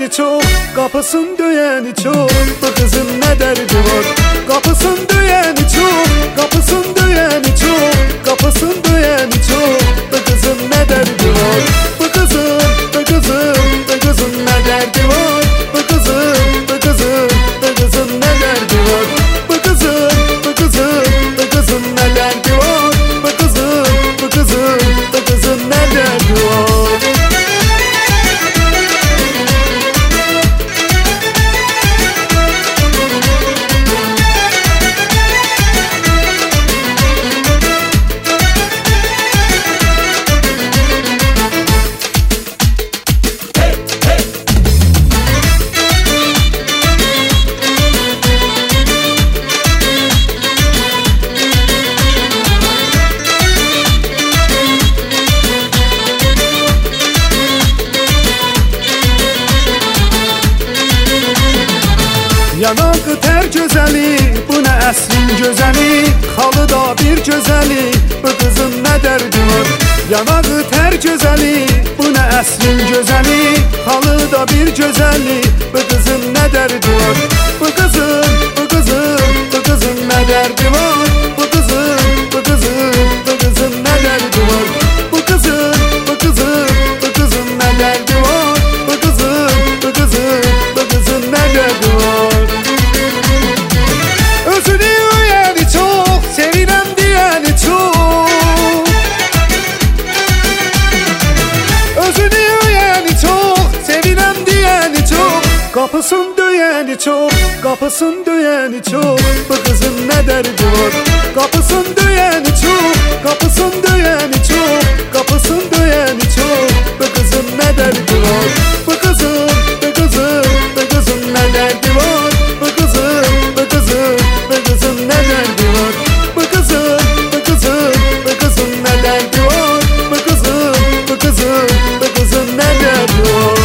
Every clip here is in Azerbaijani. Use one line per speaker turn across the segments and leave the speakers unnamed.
döyeni çok, kapısın döyeni çok. Bu kızın ne derdi var? Kapısın döyeni çok, kapısın döyeni çok, kapısın döyeni çok. Bu kızın ne derdi var? Bu kızın, bu kızın, bu kızın ne derdi var? Bu kızın, bu kızın, bu kızın ne derdi var? Bu kızın, bu kızın, bu kızın ne derdi var? Bu kızın, bu kızın, bu kızın ne derdi var? Yanağı ter gözeli, bu ne əsrin gözeli. Xalı da bir gözeli, bu kızın ne derdi var? Yanağı ter gözeli, bu ne əsrin gözeli. Xalı da bir gözeli, bu kızın ne derdi var? Bu kızın, bu kızın, bu kızın ne derdi var? Bu kızın, bu kızın, bu kızın ne derdi var? Bu kızın, bu kızın, bu kızın ne derdi var? Bu kızın, bu kızın, bu kızın ne derdi var? Özünü öyeni çok, sevilem diyeni çok. Özünü öyeni çok, sevilem diyeni çok. Kapısın döyeni çok, kapısın döyeni çok. Bu kızın ne derdi var? Kapısın döyeni çok, kapısın döyeni çok, kapısın döyeni çok. Bu kızın ne derdi var? Bu kızın, bu kızın, bu kızın ne derdi var? Bu kızın, bu kızın, bu kızın ne derdi var? Bu kızın, bu kızın, bu kızın ne derdi var? Bu kızın, bu kızın, bu kızın ne derdi var?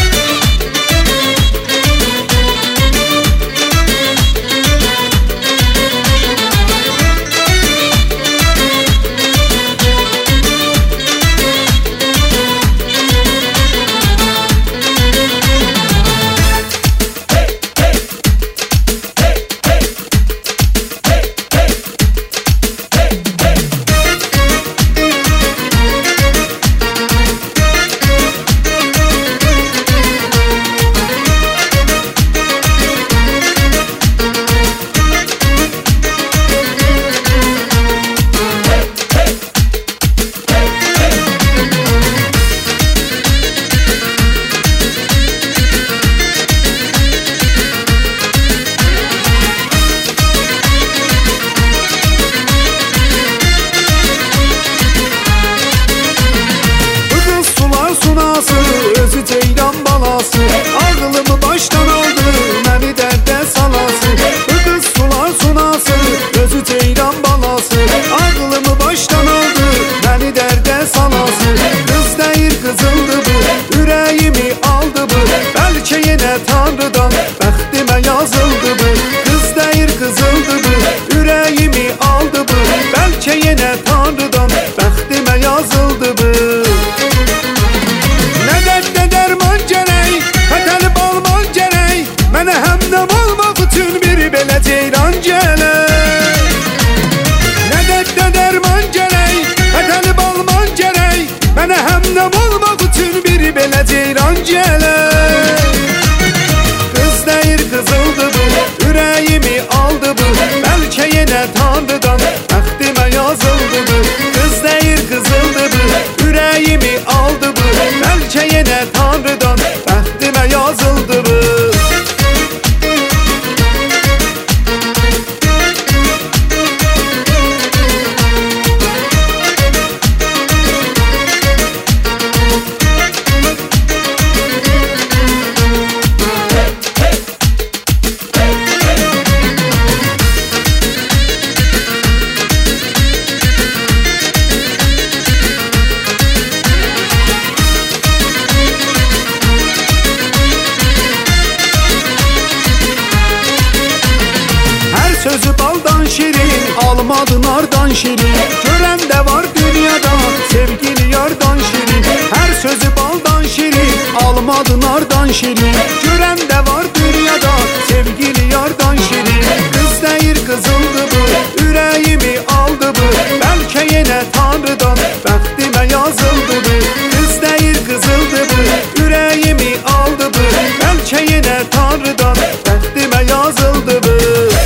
Özü ceylan balası, ağlımı baştan aldı, məni dərdə salası. Bu kız sular sunası, özü ceylan balası, ağlımı baştan aldı, məni dərdə salası. Kız deyir kızıldı bu, ürəyimi aldı bu, bəlkə yenə Tanrıdan bəxtimə yazıldı bu. Kız deyir kızıldı bu, ürəyimi aldı bu, bəlkə yenə Tanrıdan bəxtimə yazıldı bu. Mənə həmdəm olmaq üçün bir belə ceyran gələk. Nə dərddə dərman gələk, hətəli balman gələk. Mənə həmdəm olmaq üçün bir belə ceyran gələk. Qız deyir qızıldı bu, ürəyimi aldı bu, bəlkə yenə Tanrıdan bəxtimə yazıldı bu. Qız deyir qızıldı bu, ürəyimi aldı bu, bəlkə yenə Tanrıdan bəxtimə yazıldı bu. Sözü baldan şirin, almadı nardan şirin. Gören de var dünyada sevgili yardan şirin. Her sözü baldan şirin, almadı nardan yardan şirin, gören de var dünyada sevgili yardan şirin. Kız değil kızıldı bu, yüreğimi aldı bu, belki yine Tanrı'dan bəxtimə yazıldı bu. Kız değil kızıldı bu, yüreğimi aldı bu, belki yine Tanrıdan bəxtimə yazıldı bu.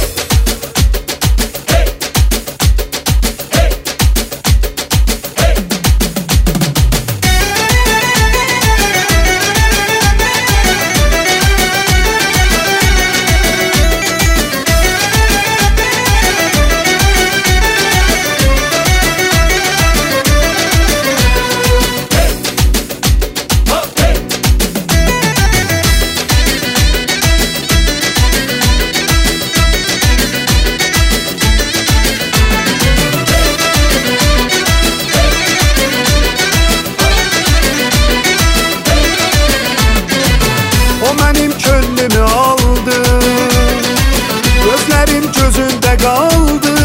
Gözündə qaldı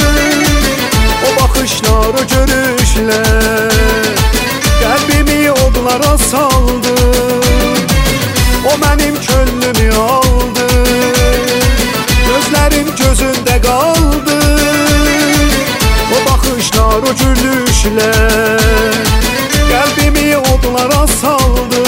o baxışlar, o görüşlər qəlbimi odlara saldı. O mənim könlümü aldı, gözlərim gözündə qaldı o baxışlar, o gülüşlər qəlbimi odlara saldı.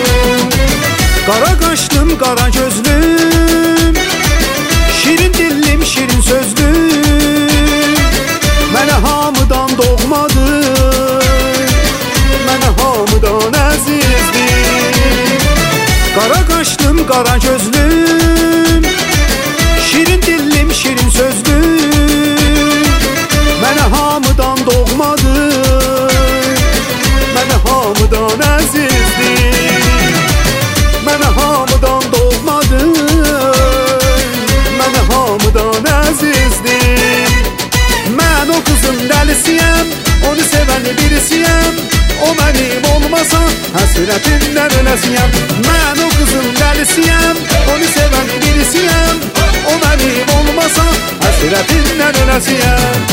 Qara qaşlım, qara gözlüm, şirin dillim, şirin sözlüm, mənə hamıdan doğmadır, mənə hamıdan əzizdir. Qara qaşlım, qara gözlüm, şirin dillim, şirin sözlüm, mənə hamıdan doğmadır, mənə hamıdan əzizdir. Mənə hamıdan doğmadır, mənə hamıdan əzizdir. Mən o qızın dəlisiyəm, onu sevən birisiyəm, o mənim olmasa həsrətindən öləsiyəm. Mən o qızın dəlisiyəm, onu sevən birisiyəm, o mənim olmasa həsrətindən öləsiyəm.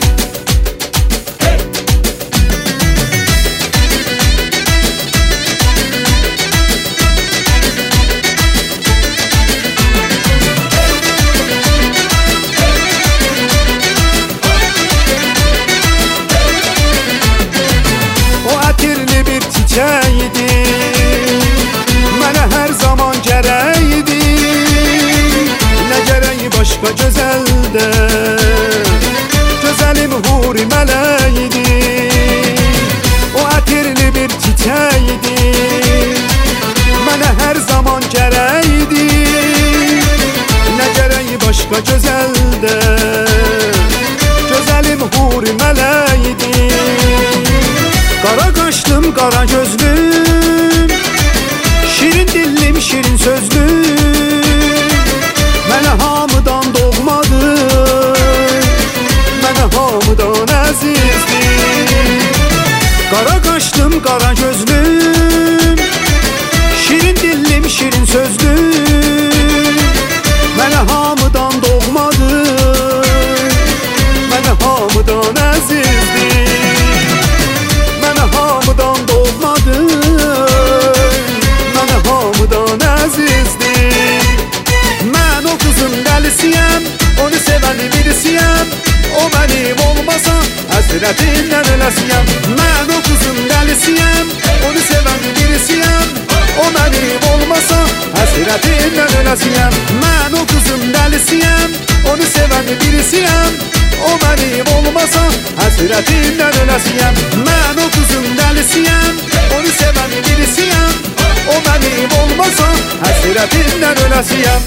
Çiçəydi, mənə hər zaman gərəkdi, nə gərək başqa gözəldə, gözəlim huri mələkdi. O ətirli bir çiçəkdi, mənə hər zaman gərəkdi, nə gərək başqa gözəldə, gözəlim huri mələkdi. Qara qaşlım, qara gözlüm, şirin dillim, şirin sözlüm, mənə hamıdan doğmadır, mənə hamıdan əzizdir. Qara qaşlım, qara gözlüm, şirin dillim, şirin sözlüm, mənə hamıdan doğmadır, mənə hamıdan əzizdir. Mənə hamıdan doğmadır, mənə hamıdan əzizdir. Mən o qızın dəlisiyəm, onu sevən birisiyəm, o mənim olmasa həsrətindən öləsiyəm. Mən o qızın dəlisiyəm, onu sevən birisiyəm, o mənim olmasa həsrətindən öləsiyəm. Mən o qızın dəlisiyəm, onu sevən birisiyəm, o mənim olmasa həsrətindən öləsiyəm. Mən o qızın dəlisiyəm, onu sevən birisiyəm, o mənim olmasa həsrətindən öləsiyəm.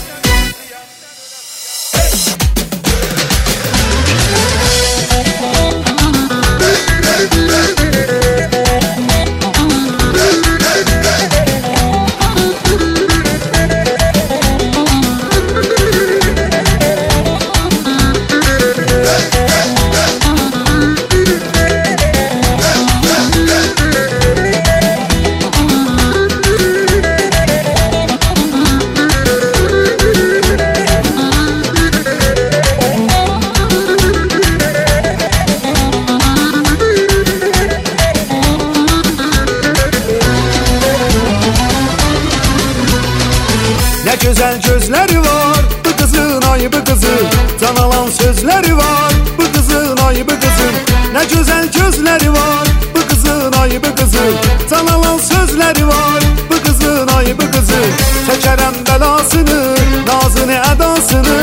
gözləri var bu qızın, ay bu qızın. Nə gözəl gözləri var bu qızın, ay bu qızın. Canalan sözləri var bu qızın, ay bu qızın. Çəkərəm bəlasını, nazını, ədasını.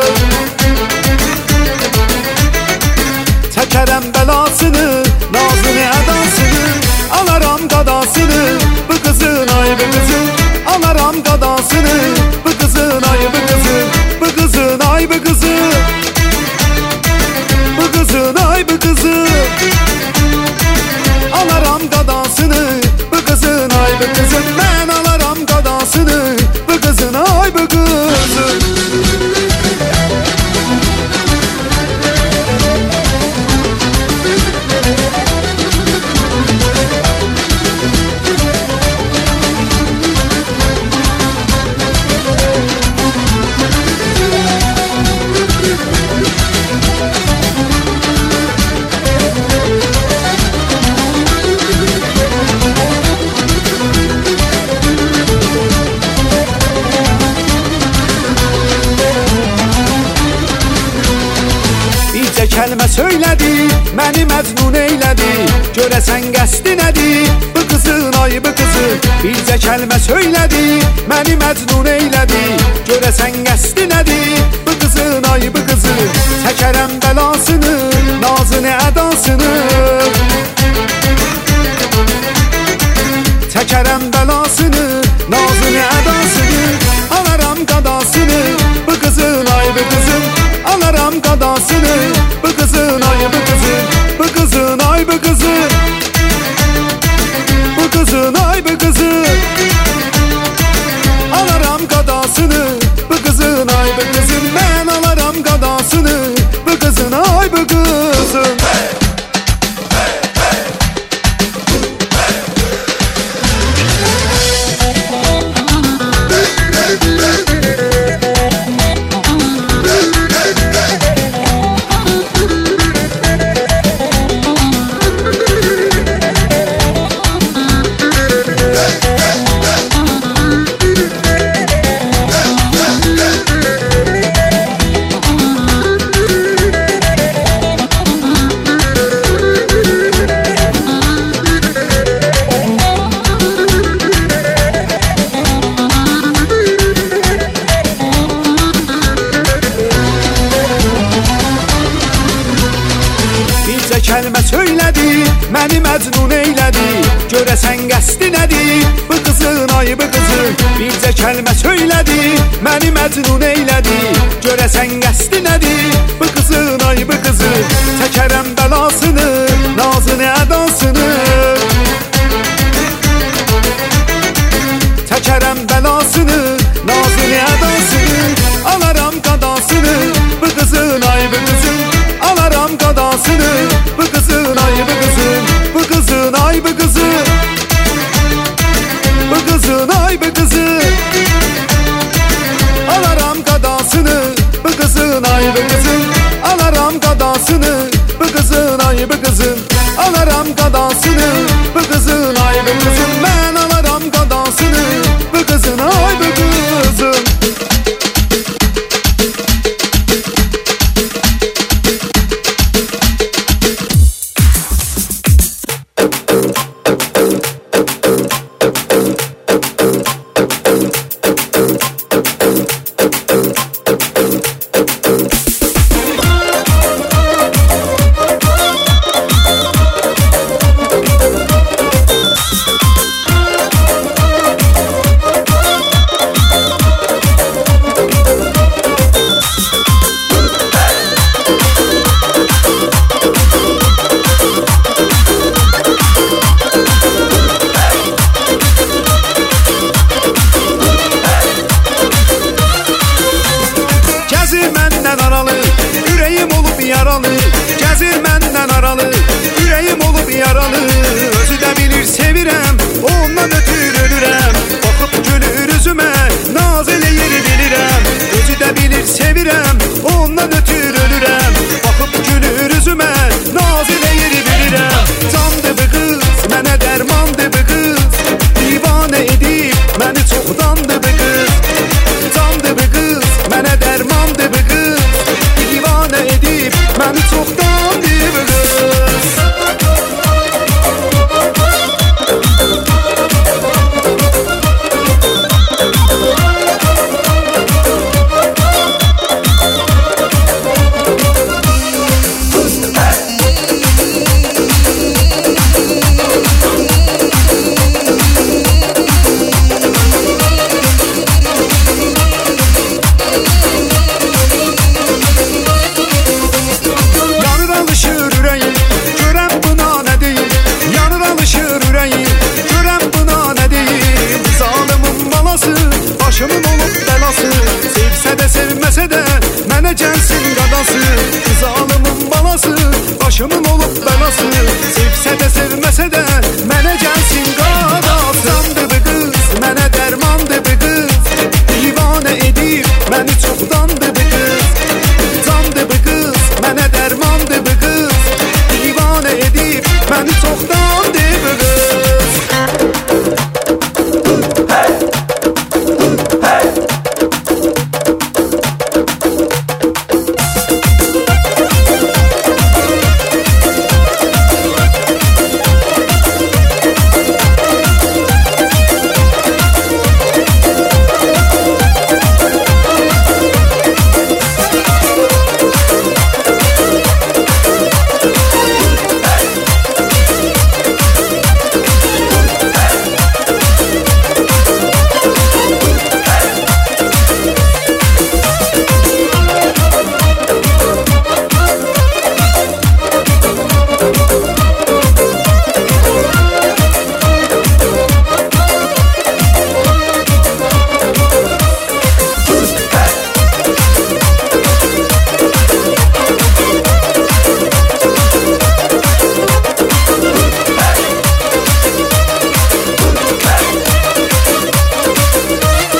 Çəkərəm bəlasını, nazını, ədasını. Alaram qadasını bu qızın, ay bu qızın. Alaram qadasını bu qızın, ay bu qızın. Bu qızın, ay bu qızın. Bu qızın, ay bu qızın. Alaram qadasını bu qızın, ay bu qızın. Mən alaram qadasını bu qızın, ay bu qızın. Kəlmə söylədi, məni məcnun eylədi. Görəsən qəsdi nədir bu qızın, ay bu qızın. Bircə kəlmə söylədi, məni məcnun eylədi. Görəsən qəsdi nədir bu qızın, ay bu qızın. Çəkərəm bəlasını, nazını, ədasını. Çəkərəm bəlasını, nazını, ədasını. Alaram qadasını bu qızın, ay bu qızın. Alaram qadasını bu qızın, ay bu qızın. Bu qızın, ay bu qızın. Bu qızın, ay bu qızın. Alaram qadasını bu qızın, ay bu qızın. Mən alaram qadasını bu qızın, ay bu qızın. Kəlmə söylədi, məni məcnun eylədi. Görəsən qəsdi nədir bu qızın, ay bu qızın. Bircə kəlmə söylədi, məni məcnun eylədi. Görəsən qəsdi nədir bu qızın, ay bu qızın. Çəkərəm bəlasını, nazını, ədasını. Çəkərəm bəlasını, nazını, ədasını. Alaram qadasını bu qızın, ay bu qızın. Alaram qadasını bu qızın, ay bu qızın. Bu qızın, ay bu qızın. Bu qızın, ay bu qızın. Alaram qadasını bu qızın, ay bu qızın. Alaram qadasını bu qızın, ay bu qızın. Alaram qadasını bu qızın, ay bu qızın. Mən alaram qadasını bu qızın, ay bu qızın. Ürəyim olub yaralı, gəzir məndən aralı. Ürəyim olub yaralı,